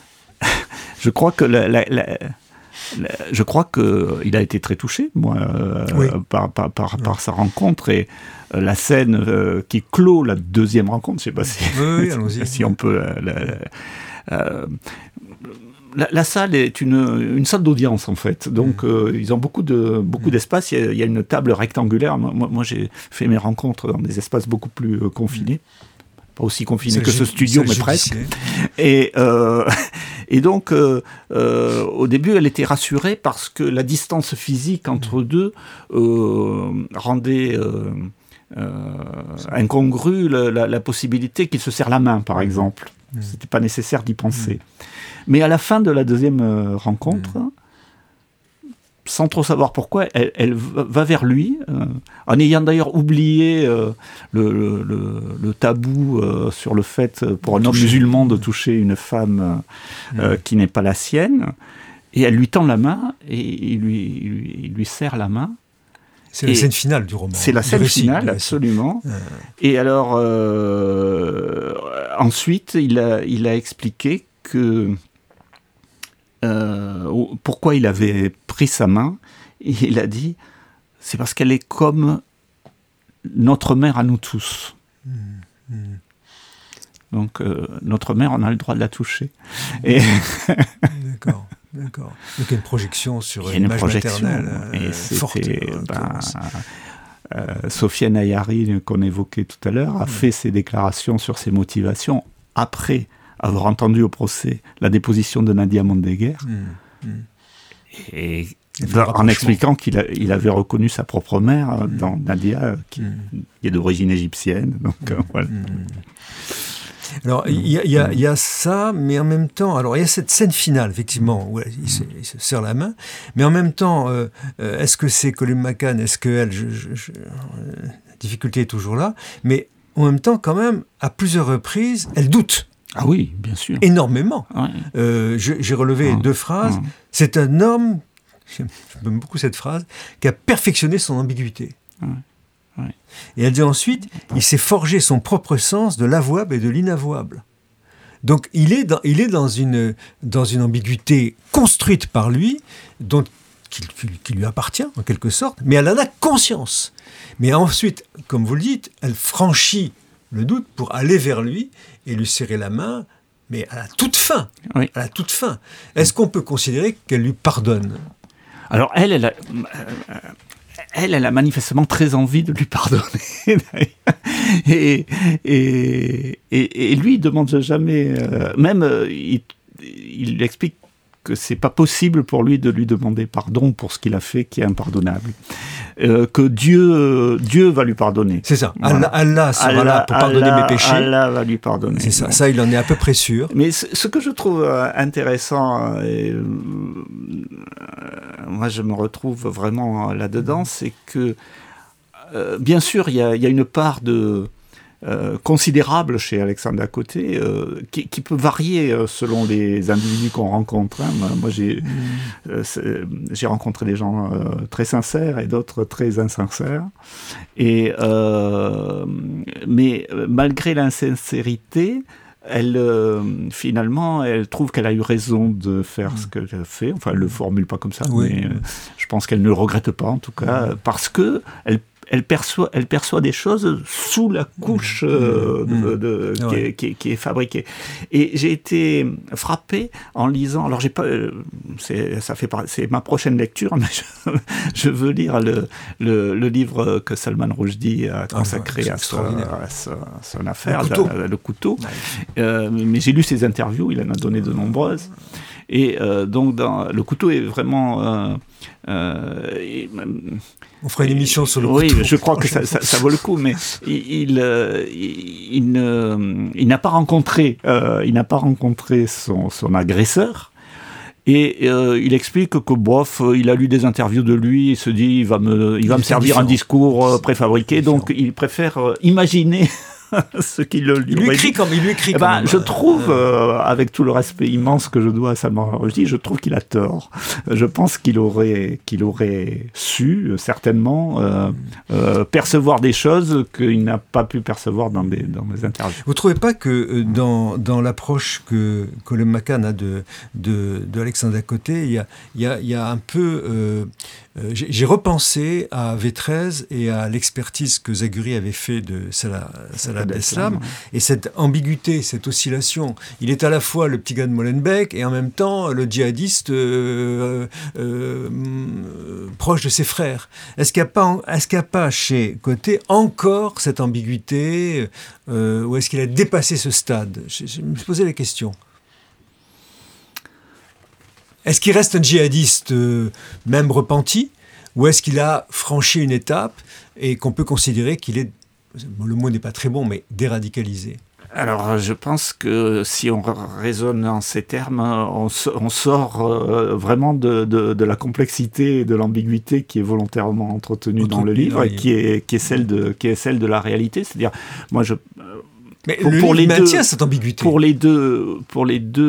je crois que la, la, la je crois qu'il a été très touché, moi, euh, oui. par, par, par, par sa rencontre. Et euh, la scène euh, qui clôt la deuxième rencontre, je ne sais pas si, oui, oui, si on peut... Euh, la, euh, la, la salle est une, une salle d'audience, en fait. Donc, mmh. euh, ils ont beaucoup, de, beaucoup mmh. d'espace. Il y, a, il y a une table rectangulaire. Moi, moi, j'ai fait mes rencontres dans des espaces beaucoup plus euh, confinés. Pas aussi confiné que ce studio, mais presque. Et, euh, et donc, euh, euh, au début, elle était rassurée parce que la distance physique entre mmh. deux euh, rendait euh, euh, incongrue la, la, la possibilité qu'il se serre la main, par exemple. Mmh. C'était pas nécessaire d'y penser. Mmh. Mais à la fin de la deuxième euh, rencontre, mmh. sans trop savoir pourquoi, elle, elle va vers lui, euh, en ayant d'ailleurs oublié euh, le, le, le, le tabou euh, sur le fait pour un homme musulman de toucher une femme euh, mmh. qui n'est pas la sienne. Et elle lui tend la main et il lui, il lui, il lui serre la main. C'est la scène finale du roman. C'est la scène récit, finale, absolument. Euh. Et alors, euh, ensuite, il a, il a expliqué que Euh, pourquoi il avait pris sa main, et il a dit c'est parce qu'elle est comme notre mère à nous tous. Mmh, mmh. Donc euh, notre mère, on a le droit de la toucher. Mmh. Et d'accord, d'accord. Donc il y a une projection sur une l'image projection, maternelle euh, et forte. Ben, euh, Sofiane Ayari, qu'on évoquait tout à l'heure, a mmh. fait ses déclarations sur ses motivations après avoir entendu au procès la déposition de Nadia Mondeguer, mmh, mmh. et en expliquant qu'il a, il avait reconnu sa propre mère mmh. dans Nadia, qui, mmh. qui est d'origine égyptienne. Donc, mmh. euh, voilà. Mmh. Alors, il y, y, y a ça, mais en même temps, alors il y a cette scène finale, effectivement, où il se, il se serre la main, mais en même temps, euh, est-ce que c'est Colum McCann, est-ce qu'elle, je, je, je, la difficulté est toujours là, mais en même temps, quand même, à plusieurs reprises, elle doute. Ah oui, bien sûr. Énormément. Ouais. Euh, je, j'ai relevé ah, deux phrases. Ah. C'est un homme, j'aime beaucoup cette phrase, qui a perfectionné son ambiguïté. Ouais. Ouais. Et elle dit ensuite, il s'est forgé son propre sens de l'avouable et de l'inavouable. Donc il est dans, il est dans, une, dans une ambiguïté construite par lui, dont, qui, qui lui appartient en quelque sorte, mais elle en a conscience. Mais ensuite, comme vous le dites, elle franchit le doute pour aller vers lui et lui serrer la main, mais à la toute fin. Oui. À la toute fin. Est-ce qu'on peut considérer qu'elle lui pardonne ? Alors elle, elle a, euh, elle, elle a manifestement très envie de lui pardonner. et, et, et, et lui, il ne demande jamais... Euh, même, euh, il, il explique que c'est pas possible pour lui de lui demander pardon pour ce qu'il a fait qui est impardonnable. Euh, que Dieu, euh, Dieu va lui pardonner. C'est ça. Voilà. Allah, Allah sera Allah, là pour pardonner Allah, mes péchés. Allah va lui pardonner. C'est ça. Ça, il en est à peu près sûr. Mais ce, ce que je trouve intéressant, et, euh, moi je me retrouve vraiment là-dedans, c'est que, euh, bien sûr, il y a, y a une part de... euh, considérable chez Alexandre Côté, euh, qui, qui peut varier euh, selon les individus qu'on rencontre. Hein. Moi, moi j'ai, mmh. euh, j'ai rencontré des gens euh, très sincères et d'autres très insincères. Et, euh, mais malgré l'insincérité, elle, euh, finalement, elle trouve qu'elle a eu raison de faire mmh. ce qu'elle a fait. Enfin, elle ne le formule pas comme ça, oui. mais euh, je pense qu'elle ne le regrette pas, en tout cas, mmh. parce que elle Elle perçoit, elle perçoit des choses sous la couche euh, de, de, mmh. qui, est, qui, est, qui est fabriquée. Et j'ai été frappé en lisant. Alors j'ai pas, c'est, ça fait, c'est ma prochaine lecture, mais je, je veux lire le, le, le livre que Salman Rushdie a consacré ah, à, son, à, son, à son affaire, le couteau. La, le couteau. Ouais. Euh, mais j'ai lu ses interviews. Il en a donné de nombreuses. Et euh, donc, dans, le couteau est vraiment. Euh, euh, et, On ferait une émission sur le oui, couteau. Oui, je crois que ça, ça, ça vaut le coup, mais il, il, il, il, ne, il n'a pas rencontré, euh, il n'a pas rencontré son, son agresseur. Et euh, il explique que, bof, il a lu des interviews de lui, il se dit, il va me, il va me servir différent. un discours euh, préfabriqué, donc il préfère euh, imaginer ce qu'il lui, il lui écrit dit. Comme il lui écrit. Eh ben, je trouve, euh, avec tout le respect immense que je dois à Salman Rushdie, je trouve qu'il a tort. Je pense qu'il aurait, qu'il aurait su certainement euh, euh, percevoir des choses qu'il n'a pas pu percevoir dans des dans des interviews. Vous trouvez pas que euh, dans dans l'approche que Colum McCann a de de, de Alexandre Côté, il y a il y a il y a un peu euh, euh, j'ai, j'ai repensé à V treize et à l'expertise que Zaguri avait fait de Salah Salah Abdeslam, et cette ambiguïté, cette oscillation. Il est à la fois le petit gars de Molenbeek et en même temps le djihadiste euh, euh, euh, proche de ses frères. Est-ce qu'il n'y a pas, est-ce qu'il n'y a pas chez Côté encore cette ambiguïté euh, ou est-ce qu'il a dépassé ce stade ? je, je me suis posé la question. Est-ce qu'il reste un djihadiste euh, même repenti ou est-ce qu'il a franchi une étape et qu'on peut considérer qu'il est, le mot n'est pas très bon, mais déradicalisé? Alors, je pense que si on raisonne en ces termes, on, on sort euh, vraiment de, de, de la complexité et de l'ambiguïté qui est volontairement entretenue dans le livre, et qui est, qui est celle de, qui est celle de la réalité. C'est-à-dire, moi, je... Mais pour, le pour les maintient deux, cette ambiguïté. Pour les deux, pour les deux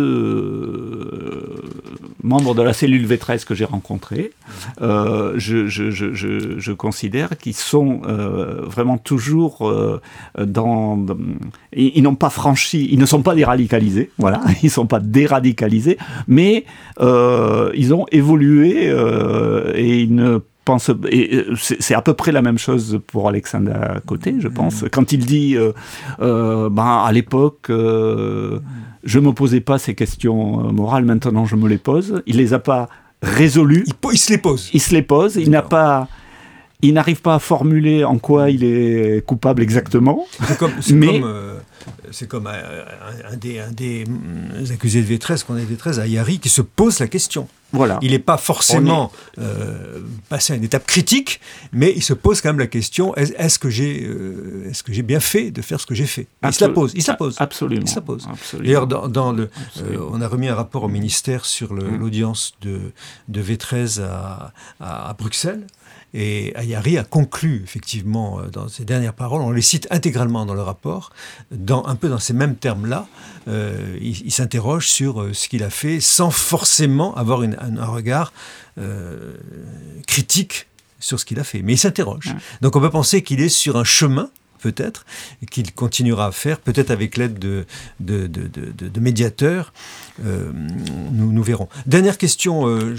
euh, membres de la cellule V treize que j'ai rencontrés, euh, je, je, je, je, je considère qu'ils sont euh, vraiment toujours euh, dans, dans ils, ils n'ont pas franchi, ils ne sont pas déradicalisés, voilà, ils ne sont pas déradicalisés, mais euh, ils ont évolué euh, et ils ne pense, et c'est, c'est à peu près la même chose pour Alexandre Côté, je pense. Mmh. Quand il dit, euh, euh, ben, à l'époque, euh, je ne me posais pas ces questions morales, maintenant je me les pose. Il ne les a pas résolues. Il, il se les pose. Il se les pose. Il n'a pas... Il n'arrive pas à formuler en quoi il est coupable exactement. C'est comme... C'est mais, comme euh... C'est comme un, un, des, un des accusés de V treize, qu'on est V treize, Ayari, qui se pose la question. Voilà. Il n'est pas forcément est... euh, passé à une étape critique, mais il se pose quand même la question, est, est-ce, que j'ai, euh, est-ce que j'ai bien fait de faire ce que j'ai fait ? Absol- Il se la pose. Il se la pose. Absolument. Il se la pose. Absolument. D'ailleurs, dans, dans le, euh, on a remis un rapport au ministère sur le, mmh. l'audience de, de V treize à, à, à Bruxelles. Et Ayari a conclu, effectivement, dans ses dernières paroles, on les cite intégralement dans le rapport, dans, un peu dans ces mêmes termes-là, euh, il, il s'interroge sur euh, ce qu'il a fait sans forcément avoir une, un, un regard euh, critique sur ce qu'il a fait. Mais il s'interroge. Ouais. Donc on peut penser qu'il est sur un chemin, peut-être, et qu'il continuera à faire, peut-être avec l'aide de, de, de, de, de, de médiateurs. Euh, nous, nous verrons. Dernière question, euh,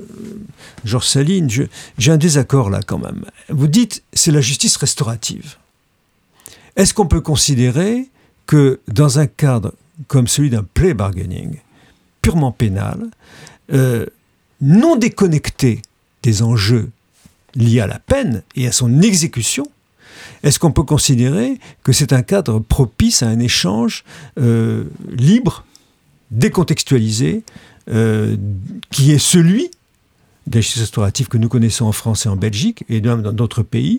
Georges Saline, je, j'ai un désaccord là quand même. Vous dites c'est la justice restaurative. Est-ce qu'on peut considérer que dans un cadre comme celui d'un plea bargaining purement pénal, euh, non déconnecté des enjeux liés à la peine et à son exécution, est-ce qu'on peut considérer que c'est un cadre propice à un échange euh, libre, décontextualisé, euh, qui est celui de la justice restaurative que nous connaissons en France et en Belgique, et même dans d'autres pays,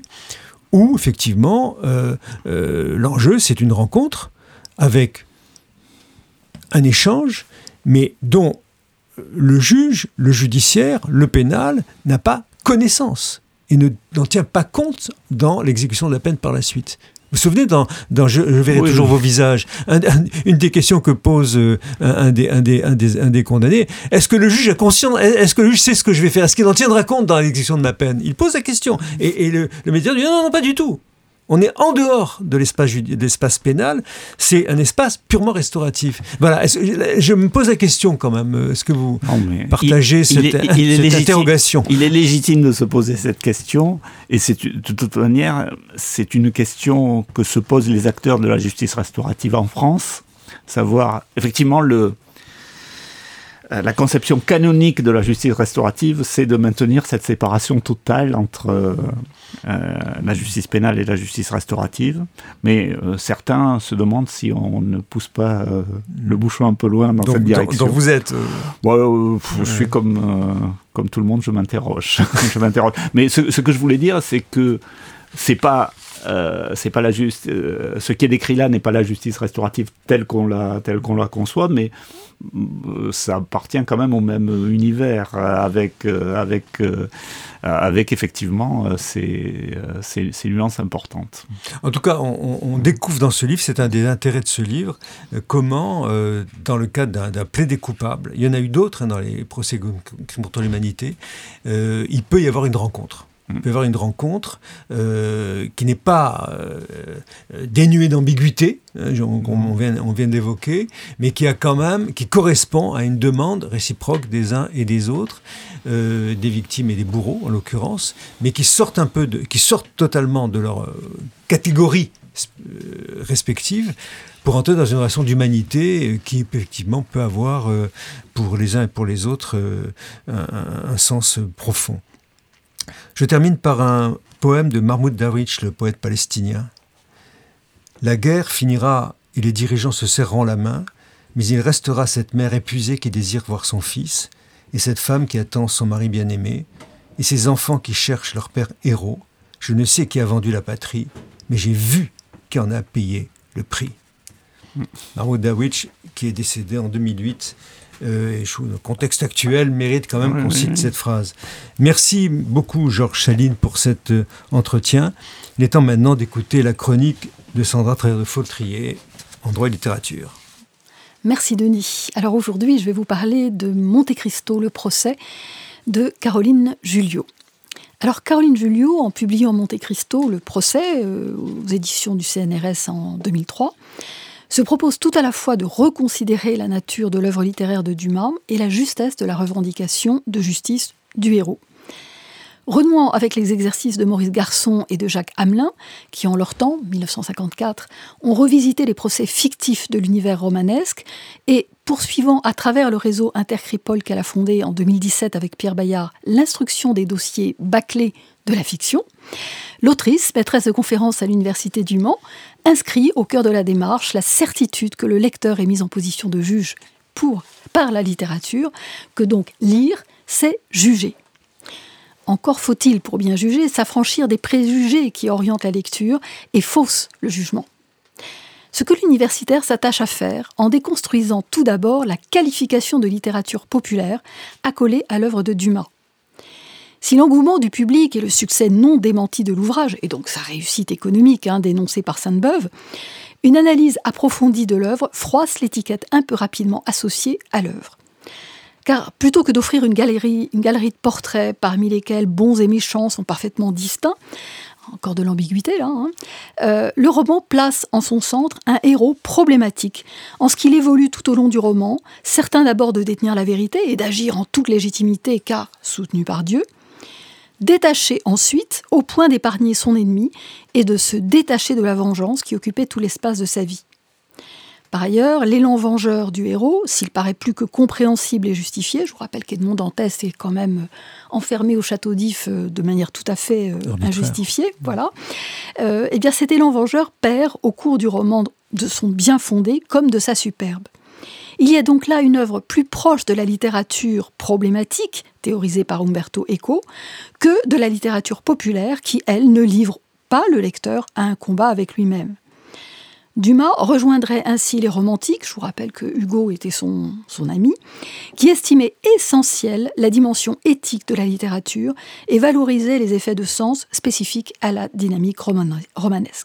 où effectivement euh, euh, l'enjeu c'est une rencontre avec un échange, mais dont le juge, le judiciaire, le pénal n'a pas connaissance et ne, n'en tient pas compte dans l'exécution de la peine par la suite. Vous vous souvenez, dans, dans Je, je verrai oui, toujours oui. vos visages, un, un, une des questions que pose euh, un, un, des, un, des, un, des, un des condamnés, est-ce que le juge a conscience, est-ce que le juge sait ce que je vais faire? Est-ce qu'il en tiendra compte dans l'exécution de ma peine? Il pose la question. Et, et le, le médiateur dit non, non, pas du tout. On est en dehors de l'espace, de l'espace pénal, c'est un espace purement restauratif. Voilà, je me pose la question quand même, est-ce que vous non, partagez il, cette, il est, il est cette légitime, interrogation? Il est légitime de se poser cette question, et c'est, de toute manière, c'est une question que se posent les acteurs de la justice restaurative en France, savoir, effectivement, le... la conception canonique de la justice restaurative, c'est de maintenir cette séparation totale entre euh, euh, la justice pénale et la justice restaurative. Mais euh, certains se demandent si on ne pousse pas euh, le bouchon un peu loin dans donc, cette direction. Donc vous êtes... Euh... Bon, euh, je ouais. suis comme, euh, comme tout le monde, je m'interroge. je m'interroge. Mais ce, ce que je voulais dire, c'est que c'est pas... Euh, c'est pas la juste, euh, ce qui est décrit là n'est pas la justice restaurative telle qu'on la, telle qu'on la conçoit, mais euh, ça appartient quand même au même univers, euh, avec, euh, avec, euh, avec effectivement euh, ces, euh, ces, ces nuances importantes. En tout cas, on, on découvre dans ce livre, c'est un des intérêts de ce livre, euh, comment, euh, dans le cadre d'un, d'un plaidé coupable, il y en a eu d'autres hein, dans les procès crimes contre l'humanité, euh, il peut y avoir une rencontre. Il peut y avoir une rencontre euh, qui n'est pas euh, dénuée d'ambiguïté, hein, on, on, vient, on vient de l'évoquer, mais qui a quand même, qui correspond à une demande réciproque des uns et des autres, euh, des victimes et des bourreaux en l'occurrence, mais qui sortent un peu, de, qui sortent totalement de leur euh, catégorie euh, respective pour entrer dans une relation d'humanité euh, qui effectivement peut avoir euh, pour les uns et pour les autres euh, un, un sens profond. Je termine par un poème de Mahmoud Darwish, le poète palestinien. La guerre finira et les dirigeants se serreront la main, mais il restera cette mère épuisée qui désire voir son fils, et cette femme qui attend son mari bien-aimé, et ces enfants qui cherchent leur père héros. Je ne sais qui a vendu la patrie, mais j'ai vu qui en a payé le prix. Mmh. Mahmoud Darwish, qui est décédé en deux mille huit, Euh, et je trouve, le contexte actuel mérite quand même oui, qu'on oui, cite oui. cette phrase. Merci beaucoup Georges Chaline pour cet euh, entretien. Il est temps maintenant d'écouter la chronique de Sandra Traire-de-Fautrier en droit et littérature. Merci Denis. Alors aujourd'hui, je vais vous parler de Monte Cristo, le procès de Caroline Juliot. Alors Caroline Juliot, en publiant Monte Cristo, le procès euh, aux éditions du C N R S en deux mille trois, se propose tout à la fois de reconsidérer la nature de l'œuvre littéraire de Dumas et la justesse de la revendication de justice du héros. Renouant avec les exercices de Maurice Garçon et de Jacques Hamelin, qui en leur temps, dix-neuf cent cinquante-quatre, ont revisité les procès fictifs de l'univers romanesque et poursuivant à travers le réseau Intercripol qu'elle a fondé en deux mille dix-sept avec Pierre Bayard l'instruction des dossiers bâclés de la fiction, l'autrice, maîtresse de conférences à l'Université du Mans, inscrit au cœur de la démarche la certitude que le lecteur est mis en position de juge pour, par la littérature, que donc lire, c'est juger. Encore faut-il, pour bien juger, s'affranchir des préjugés qui orientent la lecture et faussent le jugement. Ce que l'universitaire s'attache à faire en déconstruisant tout d'abord la qualification de littérature populaire accolée à l'œuvre de Dumas. Si l'engouement du public et le succès non démenti de l'ouvrage, et donc sa réussite économique hein, dénoncée par Sainte-Beuve, une analyse approfondie de l'œuvre froisse l'étiquette un peu rapidement associée à l'œuvre. Car plutôt que d'offrir une galerie, une galerie de portraits parmi lesquels bons et méchants sont parfaitement distincts, encore de l'ambiguïté là, hein, euh, le roman place en son centre un héros problématique, en ce qu'il évolue tout au long du roman, certain d'abord de détenir la vérité et d'agir en toute légitimité car soutenu par Dieu, détaché ensuite au point d'épargner son ennemi et de se détacher de la vengeance qui occupait tout l'espace de sa vie. Par ailleurs, l'élan vengeur du héros, s'il paraît plus que compréhensible et justifié, je vous rappelle qu'Edmond Dantès est quand même enfermé au château d'If de manière tout à fait euh, injustifiée, voilà. Euh, eh bien cet élan vengeur perd au cours du roman de son bien fondé comme de sa superbe. Il y a donc là une œuvre plus proche de la littérature problématique, théorisée par Umberto Eco, que de la littérature populaire qui, elle, ne livre pas le lecteur à un combat avec lui-même. Dumas rejoindrait ainsi les romantiques, je vous rappelle que Hugo était son, son ami, qui estimaient essentielle la dimension éthique de la littérature et valorisaient les effets de sens spécifiques à la dynamique romane- romanesque.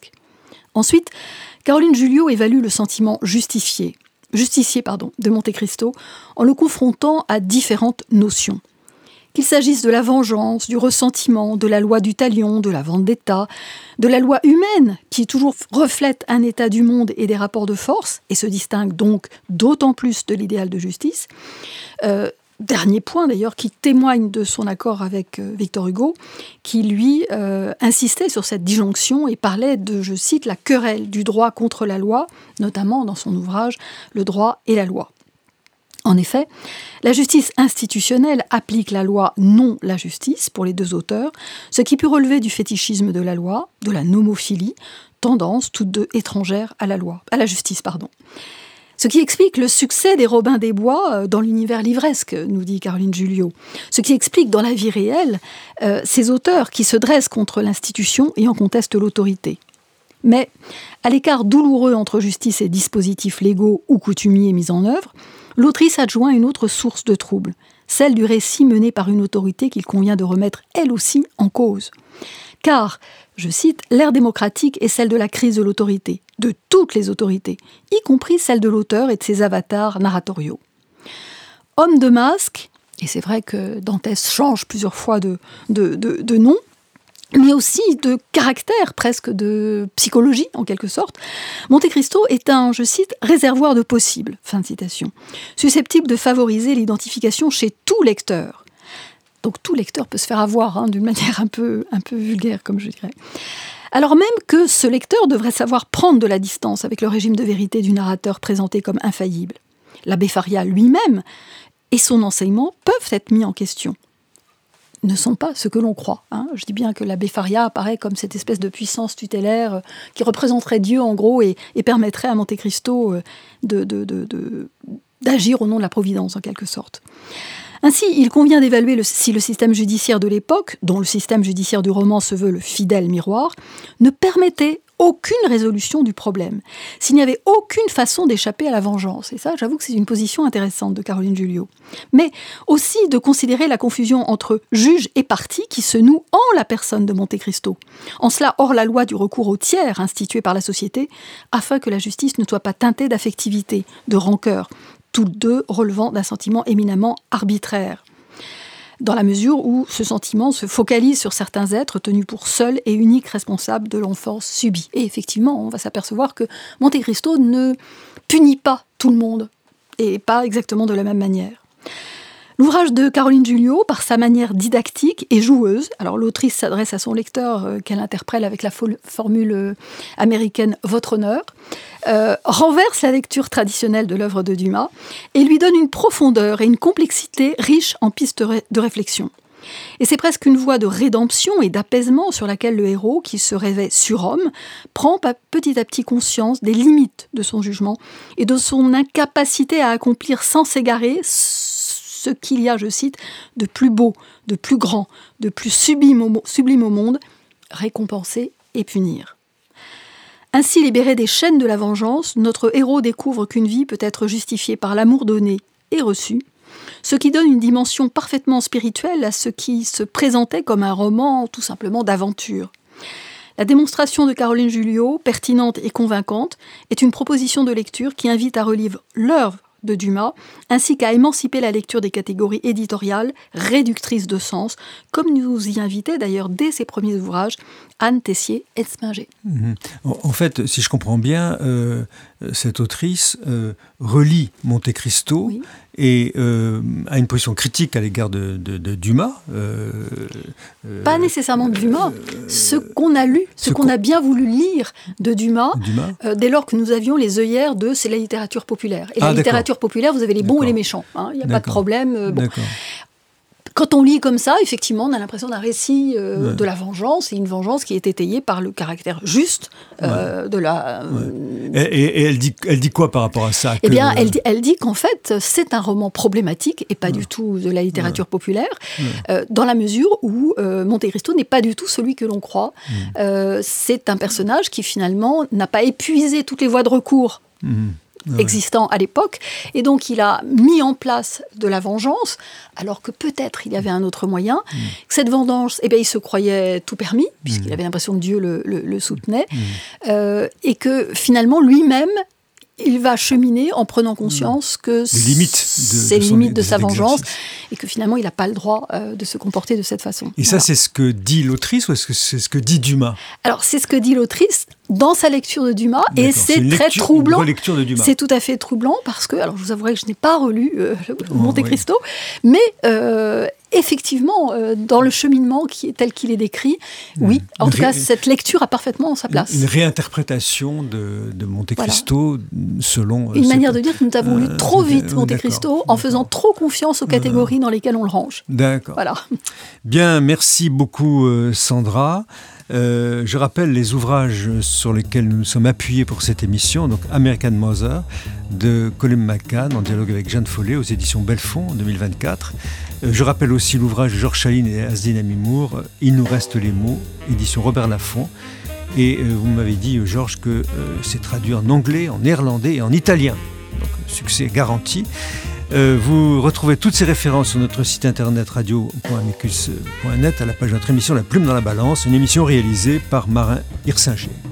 Ensuite, Caroline Juliot évalue le sentiment justifié, justicier pardon, de Monte Cristo en le confrontant à différentes notions. Qu'il s'agisse de la vengeance, du ressentiment, de la loi du talion, de la vendetta, de la loi humaine, qui toujours reflète un état du monde et des rapports de force, et se distingue donc d'autant plus de l'idéal de justice. Euh, dernier point d'ailleurs, qui témoigne de son accord avec euh, Victor Hugo, qui lui euh, insistait sur cette disjonction et parlait de, je cite, la querelle du droit contre la loi, notamment dans son ouvrage « Le droit et la loi ». En effet, la justice institutionnelle applique la loi, non la justice, pour les deux auteurs, ce qui peut relever du fétichisme de la loi, de la nomophilie, tendance toutes deux étrangères à la loi, à la justice, pardon. Ce qui explique le succès des Robin des Bois dans l'univers livresque, nous dit Caroline Juliot. Ce qui explique dans la vie réelle euh, ces auteurs qui se dressent contre l'institution et en contestent l'autorité. Mais, à l'écart douloureux entre justice et dispositifs légaux ou coutumiers mis en œuvre, l'autrice adjoint une autre source de trouble, celle du récit mené par une autorité qu'il convient de remettre elle aussi en cause. Car, je cite, l'ère démocratique est celle de la crise de l'autorité, de toutes les autorités, y compris celle de l'auteur et de ses avatars narratoriaux. Homme de masque, et c'est vrai que Dantès change plusieurs fois de, de, de, de nom, mais aussi de caractère, presque de psychologie en quelque sorte. Monte Cristo est un, je cite, réservoir de possibles, fin de citation, susceptible de favoriser l'identification chez tout lecteur. Donc tout lecteur peut se faire avoir hein, d'une manière un peu, un peu vulgaire, comme je dirais. Alors même que ce lecteur devrait savoir prendre de la distance avec le régime de vérité du narrateur présenté comme infaillible. L'abbé Faria lui-même et son enseignement peuvent être mis en question. Ne sont pas ce que l'on croit. Hein. Je dis bien que l'abbé Faria apparaît comme cette espèce de puissance tutélaire euh, qui représenterait Dieu en gros et, et permettrait à Monte Cristo euh, de, de, de, de, d'agir au nom de la providence en quelque sorte. Ainsi, il convient d'évaluer le, si le système judiciaire de l'époque, dont le système judiciaire du roman se veut le fidèle miroir, ne permettait aucune résolution du problème, s'il n'y avait aucune façon d'échapper à la vengeance. Et ça, j'avoue que c'est une position intéressante de Caroline Juliot. Mais aussi de considérer la confusion entre juge et partie qui se noue en la personne de Monte Cristo. En cela, hors la loi du recours au tiers instituée par la société, afin que la justice ne soit pas teintée d'affectivité, de rancœur, toutes deux relevant d'un sentiment éminemment arbitraire, dans la mesure où ce sentiment se focalise sur certains êtres tenus pour seuls et uniques responsables de l'enfance subie. Et effectivement, on va s'apercevoir que Monte Cristo ne punit pas tout le monde, et pas exactement de la même manière. L'ouvrage de Caroline Juliot, par sa manière didactique et joueuse, alors l'autrice s'adresse à son lecteur euh, qu'elle interprète avec la fo- formule euh, américaine « Votre honneur », euh, renverse la lecture traditionnelle de l'œuvre de Dumas et lui donne une profondeur et une complexité riche en pistes ré- de réflexion. Et c'est presque une voie de rédemption et d'apaisement sur laquelle le héros, qui se rêvait surhomme, prend petit à petit conscience des limites de son jugement et de son incapacité à accomplir sans s'égarer ce qu'il y a, je cite, de plus beau, de plus grand, de plus sublime au, sublime au monde, récompenser et punir. Ainsi libéré des chaînes de la vengeance, notre héros découvre qu'une vie peut être justifiée par l'amour donné et reçu, ce qui donne une dimension parfaitement spirituelle à ce qui se présentait comme un roman tout simplement d'aventure. La démonstration de Caroline Juliot, pertinente et convaincante, est une proposition de lecture qui invite à relire l'œuvre de Dumas, ainsi qu'à émanciper la lecture des catégories éditoriales réductrices de sens, comme nous y invitait d'ailleurs dès ses premiers ouvrages Anne Tessier-Etzminger. Mmh. En fait, si je comprends bien, euh, cette autrice euh, relit Monte Cristo oui. et euh, a une position critique à l'égard de, de, de Dumas. Euh, Pas nécessairement de Dumas, euh, ce qu'on a lu, ce, ce qu'on, qu'on a bien voulu lire de Dumas, Dumas. Euh, dès lors que nous avions les œillères de « c'est la littérature populaire ». Et ah, la littérature d'accord. populaire, vous avez les bons d'accord. et les méchants, il hein, n'y a d'accord. pas de problème. Euh, bon. Quand on lit comme ça, effectivement, on a l'impression d'un récit euh, ouais. de la vengeance, et une vengeance qui est étayée par le caractère juste euh, ouais. de la... Euh, ouais. Et, et elle, dit, elle dit quoi par rapport à ça Eh que... bien, elle dit, elle dit qu'en fait, c'est un roman problématique, et pas ouais. du tout de la littérature ouais. populaire, ouais. Euh, dans la mesure où euh, Monte Cristo n'est pas du tout celui que l'on croit. Mmh. Euh, c'est un personnage qui, finalement, n'a pas épuisé toutes les voies de recours. Mmh. ouais. existant à l'époque. Et donc, il a mis en place de la vengeance, alors que peut-être il y avait un autre moyen. Mmh. Cette vengeance, eh bien, il se croyait tout permis, puisqu'il mmh. avait l'impression que Dieu le, le, le soutenait, mmh. euh, et que finalement, lui-même, il va cheminer en prenant conscience que les limites de, c'est de les son, limites de, de sa vengeance exercice. Et que finalement il n'a pas le droit euh, de se comporter de cette façon. Et voilà. ça, c'est ce que dit l'autrice ou est-ce que c'est ce que dit Dumas ? Alors c'est ce que dit l'autrice dans sa lecture de Dumas. D'accord. Et c'est, c'est très lecture, troublant. Une relecture de Dumas. C'est tout à fait troublant parce que, alors je vous avouerai que je n'ai pas relu euh, oh, Monte Cristo, oui. mais euh, effectivement, euh, dans le cheminement qui est tel qu'il est décrit, mmh. oui, en une tout ré... cas, cette lecture a parfaitement sa place. Une, une réinterprétation de, de Monte Cristo voilà. selon... Une manière de dire que nous avons lu trop vite Monte Cristo en faisant trop confiance aux catégories euh, dans lesquelles on le range. D'accord. Voilà. Bien, merci beaucoup euh, Sandra. Euh, je rappelle les ouvrages sur lesquels nous nous sommes appuyés pour cette émission. Donc American Mother de Colum McCann en dialogue avec Jeanne Follet aux éditions Belfond en deux mille vingt-quatre. Euh, je rappelle aussi l'ouvrage de Georges Chaline et Asdin Amimour, Il nous reste les mots, édition Robert Laffont. Et euh, vous m'avez dit, Georges, que euh, c'est traduit en anglais, en néerlandais et en italien. Donc succès garanti. Euh, vous retrouvez toutes ces références sur notre site internet radio point amicus point net à la page de notre émission La Plume dans la Balance, une émission réalisée par Marin Hirsinger.